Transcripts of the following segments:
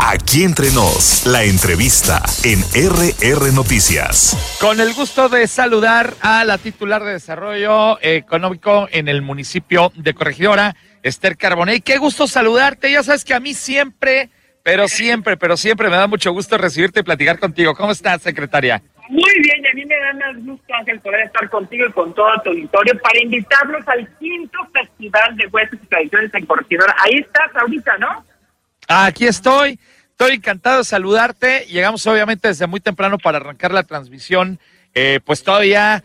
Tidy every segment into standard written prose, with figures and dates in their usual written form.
Aquí entre nos, la entrevista en RR Noticias. Con el gusto de saludar a la titular de Desarrollo Económico en el municipio de Corregidora, Esther Carbonell. Qué gusto saludarte. Ya sabes que a mí siempre me da mucho gusto recibirte y platicar contigo. ¿Cómo estás, secretaria? Muy bien, y a mí me da más gusto, Ángel, poder estar contigo y con todo tu auditorio para invitarlos al 5º Festival de Huesos y Tradiciones en Corregidora. Ahí estás ahorita, ¿no? Aquí estoy encantado de saludarte. Llegamos obviamente desde muy temprano para arrancar la transmisión, pues todavía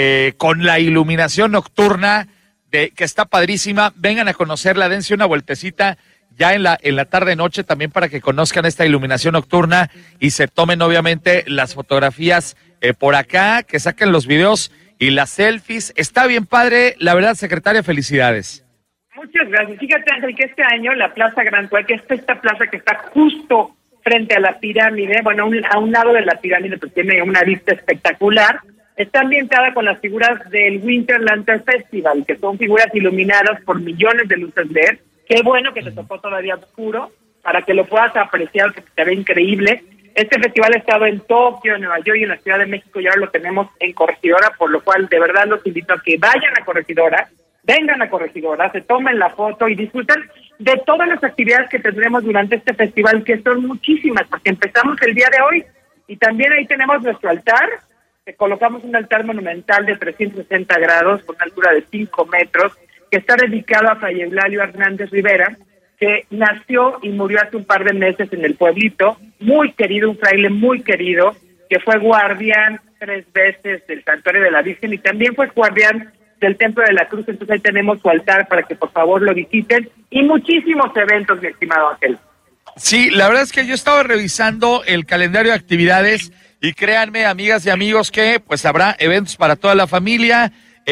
con la iluminación nocturna que está padrísima. Vengan a conocerla, dense una vueltecita ya en la tarde-noche también para que conozcan esta iluminación nocturna y se tomen obviamente las fotografías por acá, que saquen los videos y las selfies. Está bien padre, la verdad, secretaria, felicidades. Muchas gracias. Fíjate, Ángel, que este año la Plaza Gran Cue, que es esta plaza que está justo frente a la pirámide, bueno, a un lado de la pirámide, pues tiene una vista espectacular, está ambientada con las figuras del Winter Lantern Festival, que son figuras iluminadas por millones de luces LED. Qué bueno que te tocó todavía oscuro, para que lo puedas apreciar, porque te ve increíble. Este festival ha estado en Tokio, en Nueva York y en la Ciudad de México, y ahora lo tenemos en Corregidora, por lo cual de verdad los invito a que vayan a Corregidora, vengan a Corregidora, se tomen la foto y disfruten de todas las actividades que tendremos durante este festival, que son muchísimas, porque empezamos el día de hoy, y también ahí tenemos nuestro altar, que colocamos un altar monumental de 360 grados, con una altura de 5 metros, que está dedicado a Fray Eulalio Hernández Rivera, que nació y murió hace un par de meses en el pueblito, muy querido, un fraile muy querido, que fue guardián 3 veces del Santuario de la Virgen y también fue guardián del Templo de la Cruz. Entonces ahí tenemos su altar para que por favor lo visiten, y muchísimos eventos, mi estimado Ángel. Sí, la verdad es que yo estaba revisando el calendario de actividades y créanme, amigas y amigos, que pues habrá eventos para toda la familia.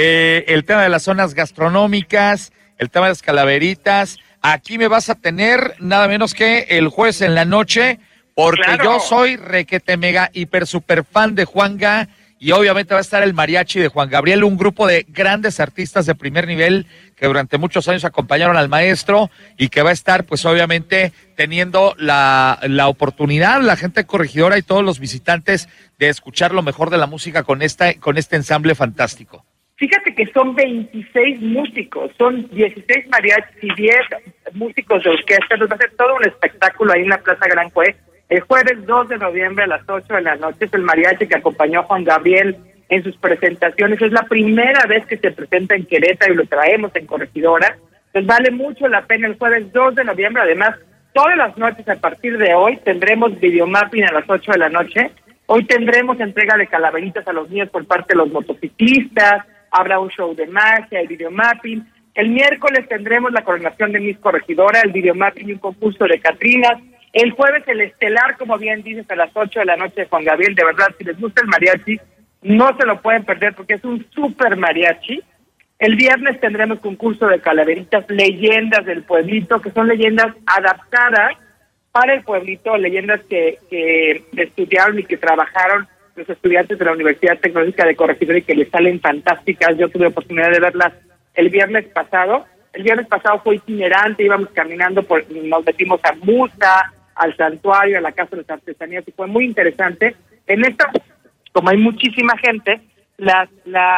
El tema de las zonas gastronómicas, el tema de las calaveritas. Aquí me vas a tener nada menos que el jueves en la noche, porque claro, yo soy requete mega hiper super fan de Juanga, y obviamente va a estar el mariachi de Juan Gabriel, un grupo de grandes artistas de primer nivel que durante muchos años acompañaron al maestro y que va a estar pues obviamente teniendo la oportunidad, la gente corregidora y todos los visitantes, de escuchar lo mejor de la música con este ensamble fantástico. Fíjate que son 26 músicos, son 16 mariachis y 10 músicos de orquesta. Nos va a hacer todo un espectáculo ahí en la Plaza Gran Cue. El jueves 2 de noviembre a las 8 de la noche es el mariachi que acompañó a Juan Gabriel en sus presentaciones. Es la primera vez que se presenta en Querétaro y lo traemos en Corregidora. Pues vale mucho la pena el jueves 2 de noviembre. Además, todas las noches a partir de hoy tendremos videomapping a las 8 de la noche. Hoy tendremos entrega de calaveritas a los niños por parte de los motociclistas. Habrá un show de magia, el videomapping. El miércoles tendremos la coronación de Miss Corregidora, el videomapping y un concurso de catrinas. El jueves el estelar, como bien dices, a las 8 de la noche de Juan Gabriel. De verdad, si les gusta el mariachi, no se lo pueden perder porque es un súper mariachi. El viernes tendremos concurso de calaveritas, leyendas del pueblito, que son leyendas adaptadas para el pueblito, leyendas que estudiaron y que trabajaron los estudiantes de la Universidad Tecnológica de Corregidora y que les salen fantásticas. Yo tuve oportunidad de verlas el viernes pasado. El viernes pasado fue itinerante, íbamos caminando, nos metimos a Musa, al santuario, a la Casa de las Artesanías, y fue muy interesante. En esta, como hay muchísima gente, las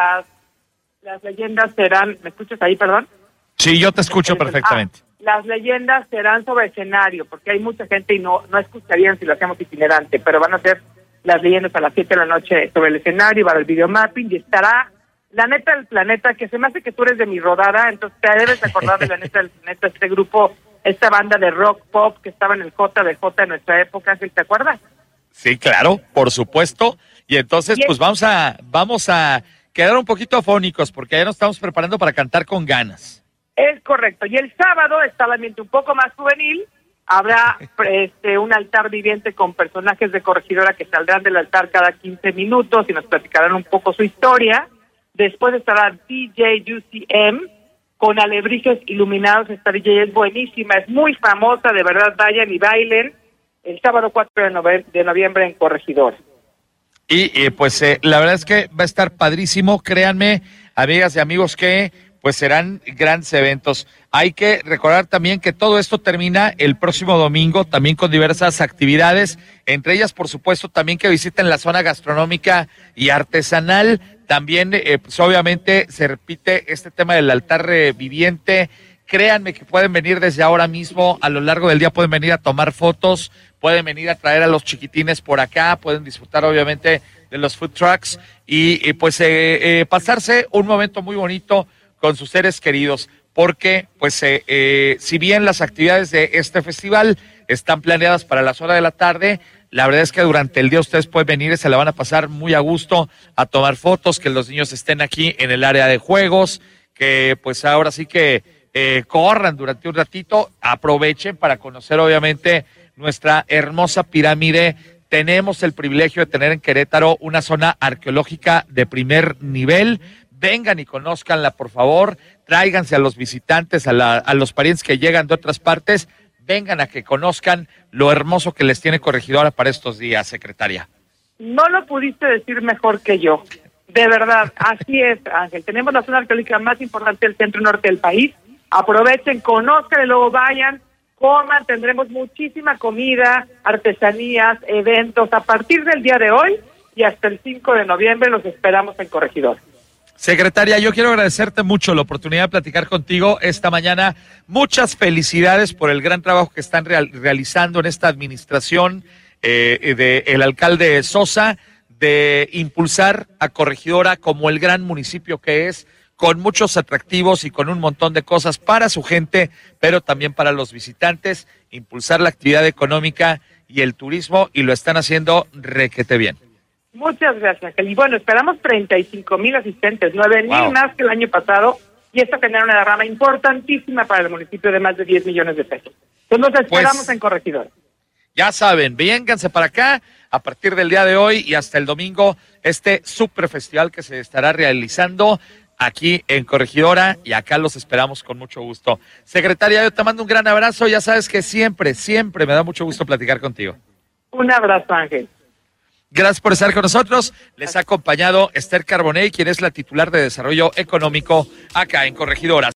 leyendas serán... ¿Me escuchas ahí, perdón? Sí, yo te escucho perfectamente. Las leyendas serán sobre escenario, porque hay mucha gente y no escucharían si lo hacemos itinerante, pero van a ser las leyendas a las 7 de la noche sobre el escenario, va a haber videomapping, y estará la neta del planeta, que se me hace que tú eres de mi rodada, entonces te debes acordar de la neta del planeta, este grupo, esta banda de rock pop que estaba en el JDJ de nuestra época, ¿sí te acuerdas? Sí, claro, por supuesto. Y entonces, pues vamos a quedar un poquito afónicos, porque ya nos estamos preparando para cantar con ganas. Es correcto. Y el sábado está el ambiente un poco más juvenil. Habrá un altar viviente con personajes de Corregidora que saldrán del altar cada 15 minutos y nos platicarán un poco su historia. Después estará DJ UCM con alebrijes iluminados. Esta DJ es buenísima, es muy famosa, de verdad, vayan y bailen el sábado 4 de noviembre en Corregidora. Y pues la verdad es que va a estar padrísimo, créanme, amigas y amigos, que pues serán grandes eventos. Hay que recordar también que todo esto termina el próximo domingo, también con diversas actividades, entre ellas, por supuesto, también que visiten la zona gastronómica y artesanal. También, pues obviamente, se repite este tema del altar viviente. Créanme que pueden venir desde ahora mismo, a lo largo del día pueden venir a tomar fotos, pueden venir a traer a los chiquitines por acá, pueden disfrutar obviamente de los food trucks y pues pasarse un momento muy bonito con sus seres queridos, porque pues si bien las actividades de este festival están planeadas para las horas de la tarde, la verdad es que durante el día ustedes pueden venir y se la van a pasar muy a gusto a tomar fotos, que los niños estén aquí en el área de juegos, que pues ahora sí que corran durante un ratito, aprovechen para conocer obviamente nuestra hermosa pirámide. Tenemos el privilegio de tener en Querétaro una zona arqueológica de primer nivel. Vengan y conózcanla, por favor, tráiganse a los visitantes, a los parientes que llegan de otras partes, vengan a que conozcan lo hermoso que les tiene Corregidora para estos días, secretaria. No lo pudiste decir mejor que yo, de verdad, así es, Ángel. Tenemos la zona arqueológica más importante del centro norte del país. Aprovechen, conozcan y luego vayan, coman, tendremos muchísima comida, artesanías, eventos, a partir del día de hoy y hasta el 5 de noviembre los esperamos en Corregidora. Secretaria, yo quiero agradecerte mucho la oportunidad de platicar contigo esta mañana. Muchas felicidades por el gran trabajo que están realizando en esta administración del alcalde Sosa, de impulsar a Corregidora como el gran municipio que es, con muchos atractivos y con un montón de cosas para su gente, pero también para los visitantes, impulsar la actividad económica y el turismo, y lo están haciendo requete bien. Muchas gracias, Ángel. Y bueno, esperamos 35,000 asistentes, 9,000 Wow. más que el año pasado, y esto genera una derrama importantísima para el municipio de más de 10 millones de pesos. Entonces nos esperamos en Corregidora. Ya saben, vénganse para acá a partir del día de hoy y hasta el domingo, este super festival que se estará realizando aquí en Corregidora, y acá los esperamos con mucho gusto. Secretaria, yo te mando un gran abrazo, ya sabes que siempre me da mucho gusto platicar contigo. Un abrazo, Ángel. Gracias por estar con nosotros. Les ha acompañado Esther Carbonell, quien es la titular de Desarrollo Económico acá en Corregidora.